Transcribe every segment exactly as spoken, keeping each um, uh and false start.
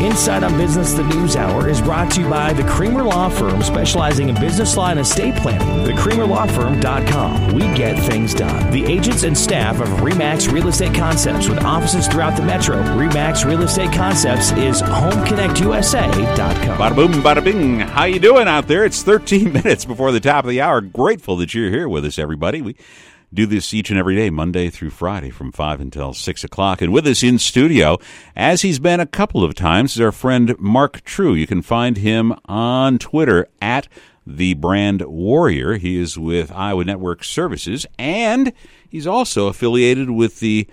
Inside on Business, the News Hour is brought to you by the Creamer Law Firm, specializing in business law and estate planning. the creamer law firm dot com. We get things done. The agents and staff of RE/MAX Real Estate Concepts with offices throughout the metro. RE/MAX Real Estate Concepts is home connect U S A dot com. Bada boom, bada bing. How you doing out there? It's thirteen minutes before the top of the hour. Grateful that you're here with us, everybody. We do this each and every day, Monday through Friday, from five until six o'clock. And with us in studio, as he's been a couple of times, is our friend Mark True. You can find him on Twitter at The Brand Warrior. He is with Iowa Network Services, and he's also affiliated with the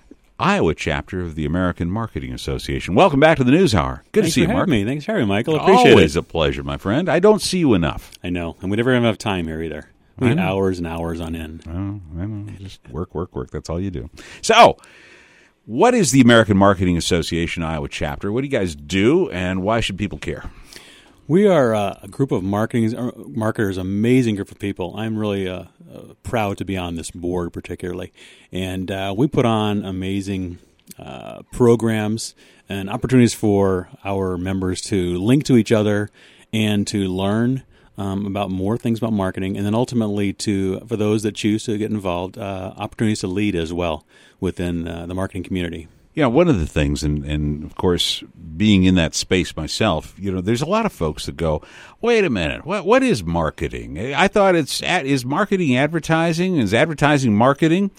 Iowa chapter of the American Marketing Association. Welcome back to the News Hour. Good Thanks to see for you, Mark. Me. Thanks for having me, Michael. Appreciate Always it. Always it. a pleasure, my friend. I don't see you enough. I know, and we never have enough time here either. We get hours and hours on end. Oh, I know. Just work, work, work. That's all you do. So, what is the American Marketing Association Iowa chapter? What do you guys do, and why should people care? We are uh, a group of marketing marketers, amazing group of people. I'm really uh, uh, proud to be on this board particularly. And uh, we put on amazing uh, programs and opportunities for our members to link to each other and to learn Um, about more things about marketing, and then ultimately to, for those that choose to get involved, uh, opportunities to lead as well within uh, the marketing community. You know, one of the things, and, and of course, being in that space myself, you know, there's a lot of folks that go, wait a minute, what what is marketing? I thought it's, is marketing advertising? Is advertising marketing?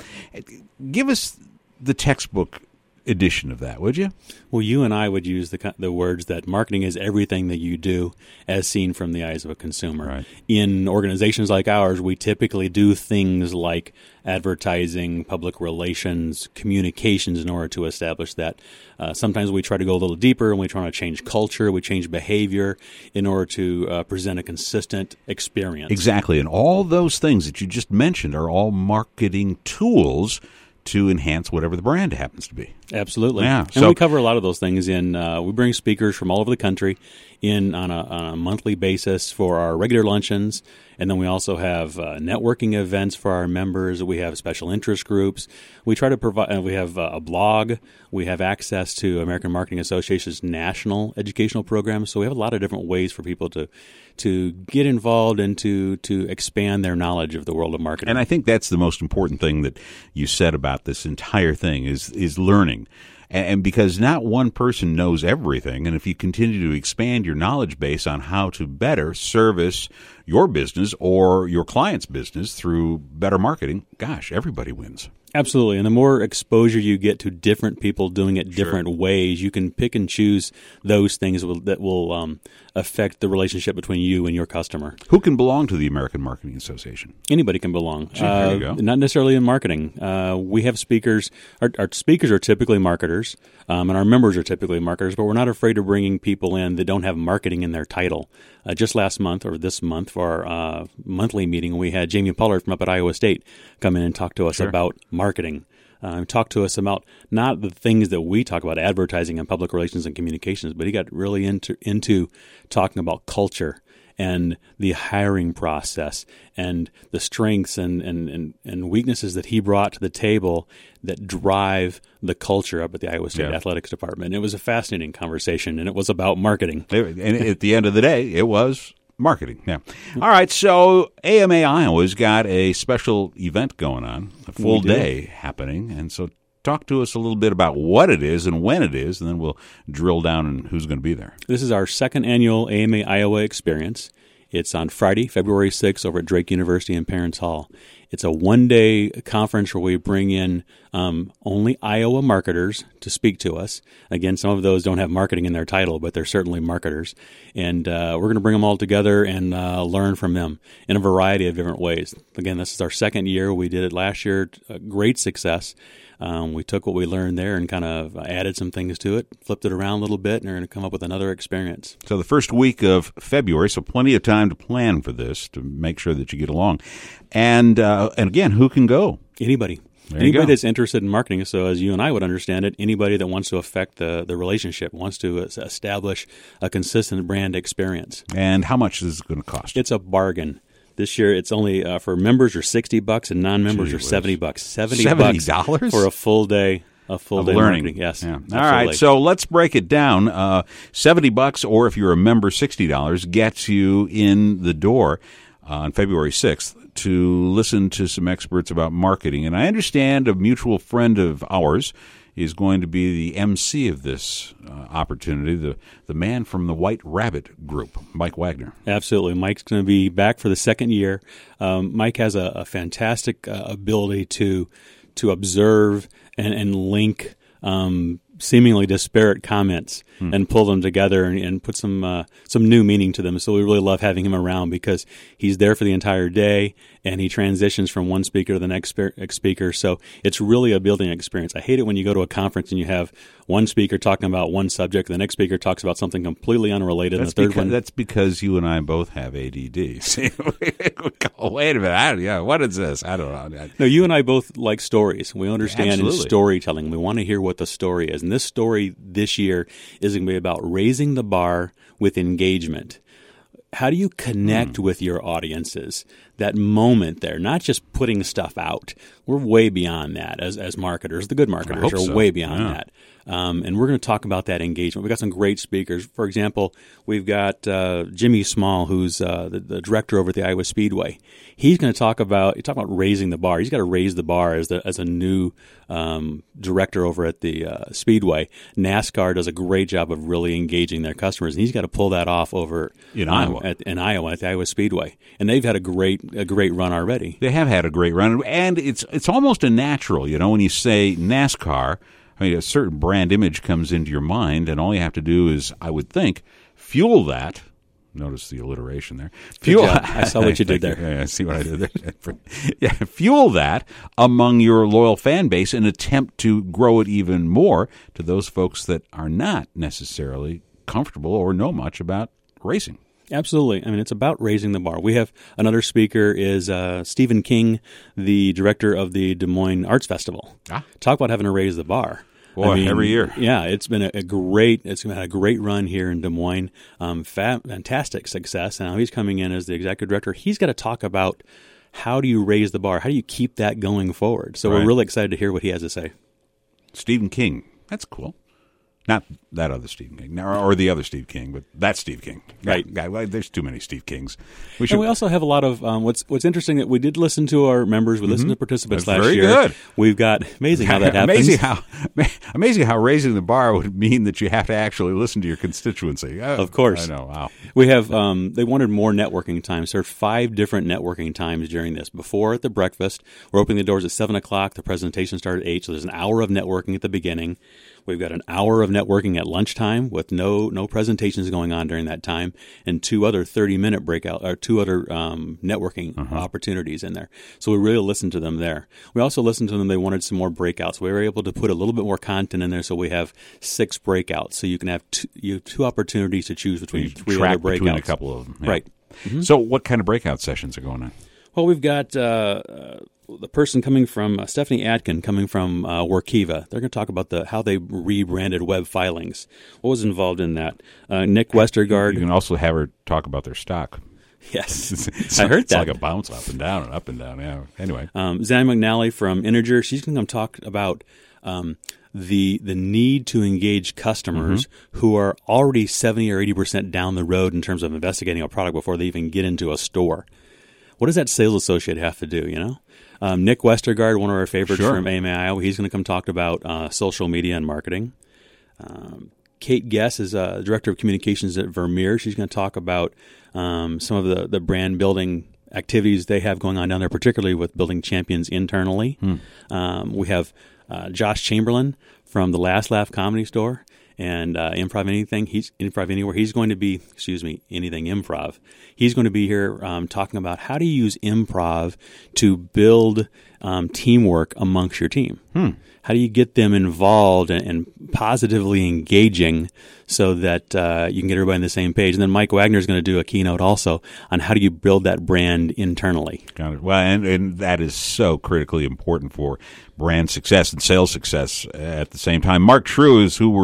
Give us the textbook edition of that, would you? Well, you and I would use the the words that marketing is everything that you do as seen from the eyes of a consumer. Right. In organizations like ours, we typically do things like advertising, public relations, communications in order to establish that. Uh, sometimes we try to go a little deeper and we try to change culture, we change behavior in order to uh, present a consistent experience. Exactly. And all those things that you just mentioned are all marketing tools to enhance whatever the brand happens to be. Absolutely. Yeah. And So, we cover a lot of those things in, uh, we bring speakers from all over the country in on a, on a monthly basis for our regular luncheons. And then we also have uh, networking events for our members. We have special interest groups. We try to provide, uh, we have uh, a blog. We have access to American Marketing Association's national educational programs. So we have a lot of different ways for people to to get involved and to, to expand their knowledge of the world of marketing. and I think that's the most important thing that you said about this entire thing is is learning. And, and because not one person knows everything, and if you continue to expand your knowledge base on how to better service your business or your client's business through better marketing, gosh, everybody wins. Absolutely. And the more exposure you get to different people doing it different Sure. ways, you can pick and choose those things will, that will um, affect the relationship between you and your customer. Who can belong to the American Marketing Association? Anybody can belong. Sure, there you uh, go. Not necessarily in marketing. Uh, we have speakers. Our, our speakers are typically marketers, um, and our members are typically marketers, but we're not afraid of bringing people in that don't have marketing in their title. Uh, just last month, or this month, for our uh, monthly meeting, we had Jamie Pollard from up at Iowa State come in and talk to us Sure. about marketing. Uh, talk to us about not the things that we talk about, advertising and public relations and communications, but he got really into into talking about culture and the hiring process and the strengths and, and, and, and weaknesses that he brought to the table that drive the culture up at the Iowa State Yeah. Athletics Department. It was a fascinating conversation, and it was about marketing. And at the end of the day, it was marketing. Yeah. All right. So A M A Iowa's got a special event going on, a full We do. day happening. And so talk to us a little bit about what it is and when it is, and then we'll drill down on who's going to be there. This is our second annual A M A Iowa experience. It's on Friday, February sixth, over at Drake University in Parents Hall. It's a one-day conference where we bring in um, only Iowa marketers to speak to us. Again, some of those don't have marketing in their title, but they're certainly marketers. And uh, we're going to bring them all together and uh, learn from them in a variety of different ways. Again, this is our second year. We did it last year. A great success. Um, we took what we learned there and kind of added some things to it, flipped it around a little bit, and we're going to come up with another experience. So the first week of February, so plenty of time to plan for this, to make sure that you get along. And uh, and again, who can go? Anybody. There you Anybody go. that's interested in marketing, so as you and I would understand it, anybody that wants to affect the, the relationship, wants to establish a consistent brand experience. And how much is it going to cost? It's a bargain. This year, it's only uh, for members are sixty bucks and non-members Gee are whiz. seventy bucks. Seventy seventy bucks dollars for a full day A full of day learning. Marketing, yes. Yeah. All absolutely. right, so let's break it down. Uh, seventy bucks, or if you're a member, sixty dollars gets you in the door uh, on February sixth to listen to some experts about marketing. And I understand a mutual friend of ours is going to be the M C of this uh, opportunity, the the man from the White Rabbit Group, Mike Wagner. Absolutely. Mike's going to be back for the second year. Um, Mike has a, a fantastic uh, ability to to observe and, and link um, seemingly disparate comments hmm. and pull them together and, and put some uh, some new meaning to them. So we really love having him around because he's there for the entire day and he transitions from one speaker to the next spe- speaker. So it's really a building experience. I hate it when you go to a conference and you have one speaker talking about one subject, the next speaker talks about something completely unrelated, That's and the third because, one... That's because you and I both have A D D. See, oh, wait a minute. I don't, yeah, what is this? I don't know. No, you and I both like stories. We understand in Absolutely. storytelling. We want to hear what the story is. And this story this year is going to be about raising the bar with engagement. How do you connect mm. with your audiences? That moment there, not just putting stuff out. We're way beyond that as as marketers. The good marketers are so. way beyond yeah. that. Um, and we're going to talk about that engagement. We've got some great speakers. For example, we've got uh, Jimmy Small, who's uh, the, the director over at the Iowa Speedway. He's going to talk about talk about raising the bar. He's got to raise the bar as the, as a new um, director over at the uh, Speedway. NASCAR does a great job of really engaging their customers, and he's got to pull that off over in um, Iowa at, in Iowa at the Iowa Speedway. And they've had a great a great run already. They have had a great run, and it's it's almost a natural, you know, when you say NASCAR. I mean, a certain brand image comes into your mind, and all you have to do is, I would think, fuel that. Notice the alliteration there. Fuel. I saw what you did there. Yeah, I see what I did there. Yeah, fuel that among your loyal fan base and attempt to grow it even more to those folks that are not necessarily comfortable or know much about racing. Absolutely. I mean, it's about raising the bar. We have another speaker is uh, Stephen King, the director of the Des Moines Arts Festival. Ah. Talk about having to raise the bar. Boy, I mean, every year. Yeah, it's been a, a great it's been a great run here in Des Moines. Um, fa- fantastic success. And now he's coming in as the executive director. He's got to talk about how do you raise the bar? How do you keep that going forward? So right. we're really excited to hear what he has to say. Stephen King. That's cool. Not that other Steve King, or the other Steve King, but that Steve King. Right. Yeah, well, there's too many Steve Kings. We should, and we also have a lot of um, what's what's interesting that we did listen to our members. We mm-hmm. listened to participants That's last very year. Good. We've got amazing how that happens. amazing how amazing how raising the bar would mean that you have to actually listen to your constituency. Oh, of course, I know. Wow. We have um, they wanted more networking times. There are five different networking times during this. Before at the breakfast, we're opening the doors at seven o'clock. The presentation started at eight, so there's an hour of networking at the beginning. We've got an hour of networking at lunchtime with no no presentations going on during that time, and two other thirty-minute breakout or two other um, networking uh-huh. opportunities in there. So we really listened to them there. We also listened to them. They wanted some more breakouts. We were able to put a little bit more content in there, so we have six breakouts. So you can have two, you have two opportunities to choose between three track other breakouts. Between a couple of them. Yeah. Right. Mm-hmm. So what kind of breakout sessions are going on? Well, we've got uh, uh, the person coming from, uh, Stephanie Atkin coming from uh, Workiva. They're going to talk about the how they rebranded web filings. What was involved in that? Uh, Nick Westergaard. You can also have her talk about their stock. Yes, it's, it's, I heard it's that. It's like a bounce up and down and up and down. Yeah. Anyway. Um, Zan McNally from Integer. She's going to come talk about um, the the need to engage customers mm-hmm. who are already seventy or eighty percent down the road in terms of investigating a product before they even get into a store. What does that sales associate have to do, you know? Um, Nick Westergaard, one of our favorites sure. from A M A Iowa, he's going to come talk about uh, social media and marketing. Um, Kate Guess is uh, Director of Communications at Vermeer. She's going to talk about um, some of the, the brand building activities they have going on down there, particularly with building champions internally. Hmm. Um, we have uh, Josh Chamberlain from the Last Laugh Comedy Store. And uh, Improv Anything, he's Improv Anywhere. He's going to be, excuse me, Anything Improv. He's going to be here um, talking about how to use improv to build um, teamwork amongst your team. Hmm. How do you get them involved and, and positively engaging so that uh, you can get everybody on the same page? And then Mike Wagner is going to do a keynote also on how do you build that brand internally. Got it. Well, and, and that is so critically important for brand success and sales success at the same time. Mark True is who we're visiting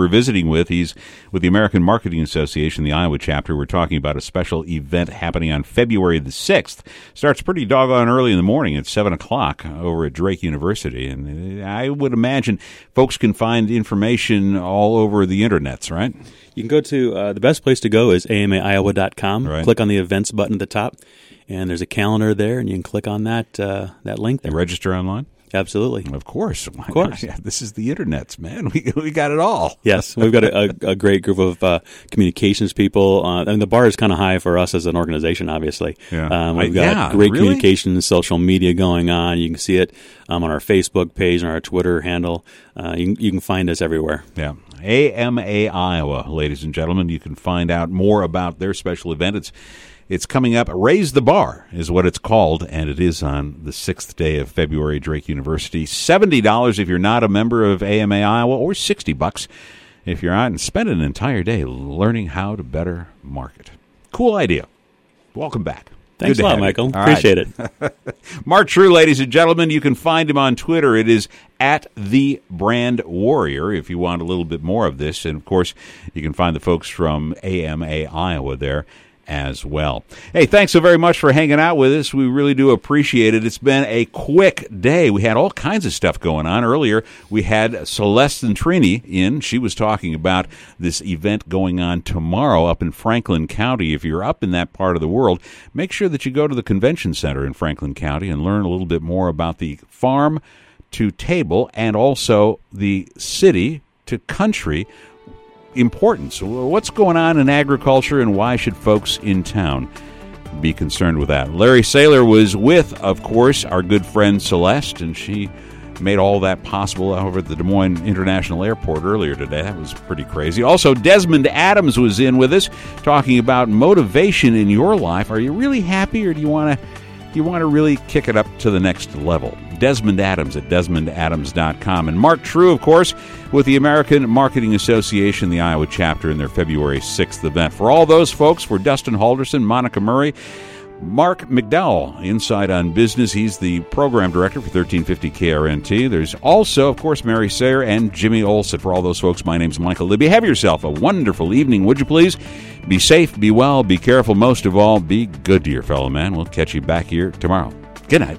speaking with. He's with the American Marketing Association, the Iowa chapter. We're talking about a special event happening on February the sixth. Starts pretty doggone early in the morning at seven o'clock over at Drake University. And I would imagine folks can find information all over the internets, right? You can go to, uh, the best place to go is A M A Iowa dot com. Right. Click on the events button at the top, and there's a calendar there, and you can click on that uh, that link there. And register online? Absolutely. Of course. Of course. Yeah, this is the internets, man. We we got it all. Yes. We've got a, a, a great group of uh, communications people. Uh, I mean, the bar is kind of high for us as an organization, obviously. Yeah. Um, we've Uh, got yeah, great really? communications, social media going on. You can see it um, on our Facebook page and our Twitter handle. Uh, you, can, you can find us everywhere. Yeah. A M A Iowa, ladies and gentlemen. You can find out more about their special event. It's It's coming up. Raise the Bar is what it's called, and it is on the sixth day of February, Drake University. seventy dollars if you're not a member of A M A Iowa, or sixty bucks if you're out, and spend an entire day learning how to better market. Cool idea. Welcome back. Thanks Good a to lot, have you. Michael. All Appreciate right. it. Mark True, ladies and gentlemen. You can find him on Twitter. It is at The Brand Warrior if you want a little bit more of this. And, of course, you can find the folks from A M A Iowa there as well. Hey, thanks so very much for hanging out with us. We really do appreciate it. It's been a quick day. We had all kinds of stuff going on. Earlier, we had Celeste Trini in. She was talking about this event going on tomorrow up in Franklin County. If you're up in that part of the world, make sure that you go to the convention center in Franklin County and learn a little bit more about the farm to table and also the city to country importance. What's going on in agriculture, and why should folks in town be concerned with that? Larry Saylor was with, of course, our good friend Celeste, and she made all that possible over at the Des Moines International Airport earlier today. That was pretty crazy. Also, Desmond Adams was in with us talking about motivation in your life. Are you really happy, or do you want to you want to really kick it up to the next level? Desmond Adams at desmond adams dot com. And Mark True, of course, with the American Marketing Association, the Iowa chapter, in their February sixth event. For all those folks, for Dustin Halderson, Monica Murray, Mark McDowell, Inside on Business. He's the program director for thirteen fifty K R N T. There's also, of course, Mary Sayer and Jimmy Olson. For all those folks, my name's Michael Libby. Have yourself a wonderful evening, would you please? Be safe, be well, be careful. Most of all, be good to your fellow man. We'll catch you back here tomorrow. Good night.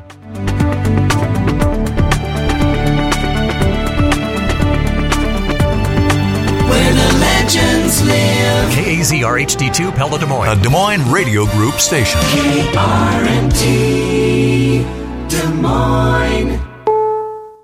Where the legends live. K A Z R H D two Pella Des Moines, a Des Moines Radio Group station. K R N T Des Moines.